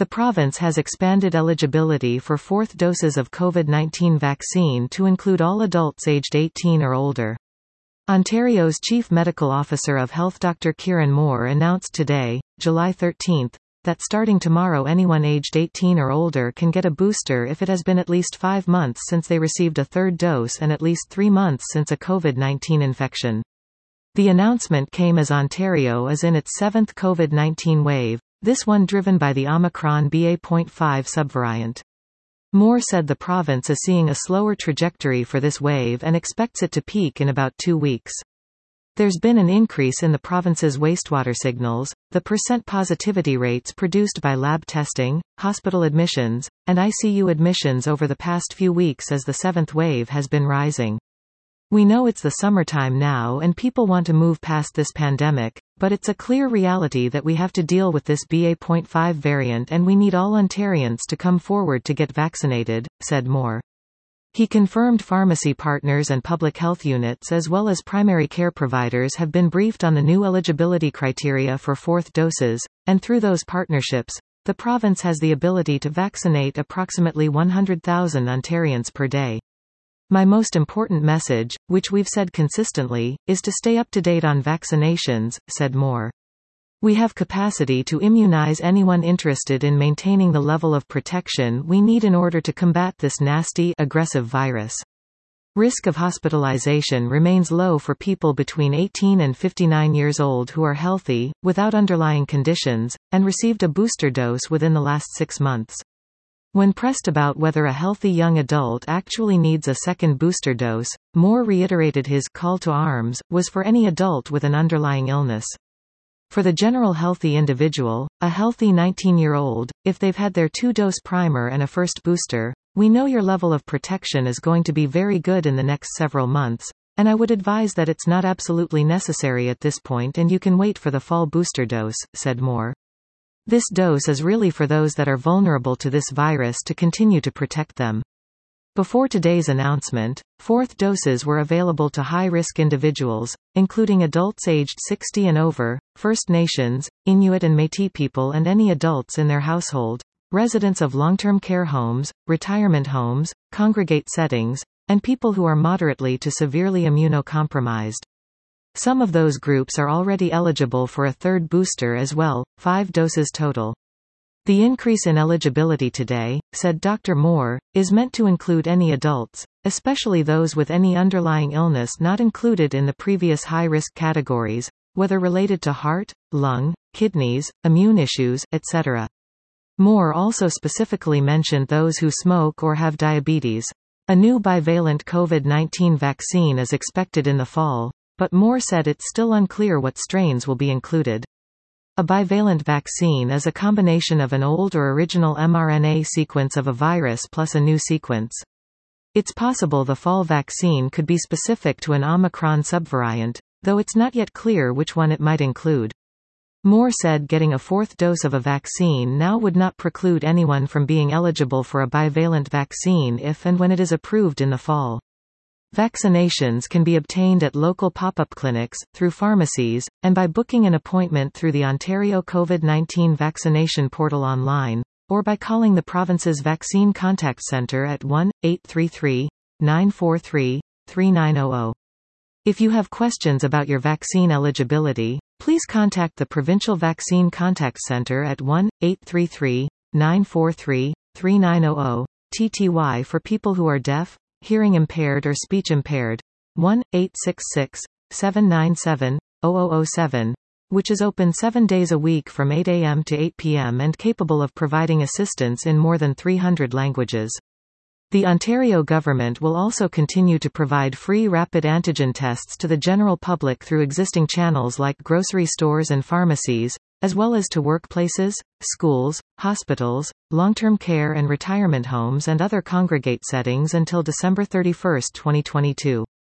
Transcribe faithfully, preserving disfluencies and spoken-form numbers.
The province has expanded eligibility for fourth doses of COVID nineteen vaccine to include all adults aged eighteen or older. Ontario's Chief Medical Officer of Health Doctor Kieran Moore announced today, July thirteenth, that starting tomorrow anyone aged eighteen or older can get a booster if it has been at least five months since they received a third dose and at least three months since a COVID nineteen infection. The announcement came as Ontario is in its seventh COVID nineteen wave, this one driven by the Omicron B A point five subvariant. Moore said the province is seeing a slower trajectory for this wave and expects it to peak in about two weeks. There's been an increase in the province's wastewater signals, the percent positivity rates produced by lab testing, hospital admissions, and I C U admissions over the past few weeks as the seventh wave has been rising. We know it's the summertime now and people want to move past this pandemic, but it's a clear reality that we have to deal with this B A point five variant and we need all Ontarians to come forward to get vaccinated, said Moore. He confirmed pharmacy partners and public health units as well as primary care providers have been briefed on the new eligibility criteria for fourth doses, and through those partnerships, the province has the ability to vaccinate approximately one hundred thousand Ontarians per day. My most important message, which we've said consistently, is to stay up to date on vaccinations, said Moore. We have capacity to immunize anyone interested in maintaining the level of protection we need in order to combat this nasty, aggressive virus. Risk of hospitalization remains low for people between eighteen and fifty-nine years old who are healthy, without underlying conditions, and received a booster dose within the last six months. When pressed about whether a healthy young adult actually needs a second booster dose, Moore reiterated his call to arms was for any adult with an underlying illness. For the general healthy individual, a healthy nineteen-year-old, if they've had their two-dose primer and a first booster, we know your level of protection is going to be very good in the next several months, and I would advise that it's not absolutely necessary at this point and you can wait for the fall booster dose, said Moore. This dose is really for those that are vulnerable to this virus to continue to protect them. Before today's announcement, fourth doses were available to high-risk individuals, including adults aged sixty and over, First Nations, Inuit and Métis people and any adults in their household, residents of long-term care homes, retirement homes, congregate settings, and people who are moderately to severely immunocompromised. Some of those groups are already eligible for a third booster as well, five doses total. The increase in eligibility today, said Doctor Moore, is meant to include any adults, especially those with any underlying illness not included in the previous high-risk categories, whether related to heart, lung, kidneys, immune issues, et cetera. Moore also specifically mentioned those who smoke or have diabetes. A new bivalent COVID nineteen vaccine is expected in the fall, but Moore said it's still unclear what strains will be included. A bivalent vaccine is a combination of an old or original mRNA sequence of a virus plus a new sequence. It's possible the fall vaccine could be specific to an Omicron subvariant, though it's not yet clear which one it might include. Moore said getting a fourth dose of a vaccine now would not preclude anyone from being eligible for a bivalent vaccine if and when it is approved in the fall. Vaccinations can be obtained at local pop-up clinics, through pharmacies, and by booking an appointment through the Ontario COVID nineteen vaccination portal online, or by calling the province's Vaccine Contact Centre at one eight three three, nine four three, three nine zero zero. If you have questions about your vaccine eligibility, please contact the Provincial Vaccine Contact Centre at one eight three three, nine four three, three nine zero zero, T T Y for people who are deaf, hearing impaired or speech impaired, one eight six six, seven nine seven, zero zero zero seven, which is open seven days a week from eight a m to eight p m and capable of providing assistance in more than three hundred languages. The Ontario government will also continue to provide free rapid antigen tests to the general public through existing channels like grocery stores and pharmacies, as well as to workplaces, schools, hospitals, long-term care and retirement homes and other congregate settings until December thirty-first, twenty twenty-two.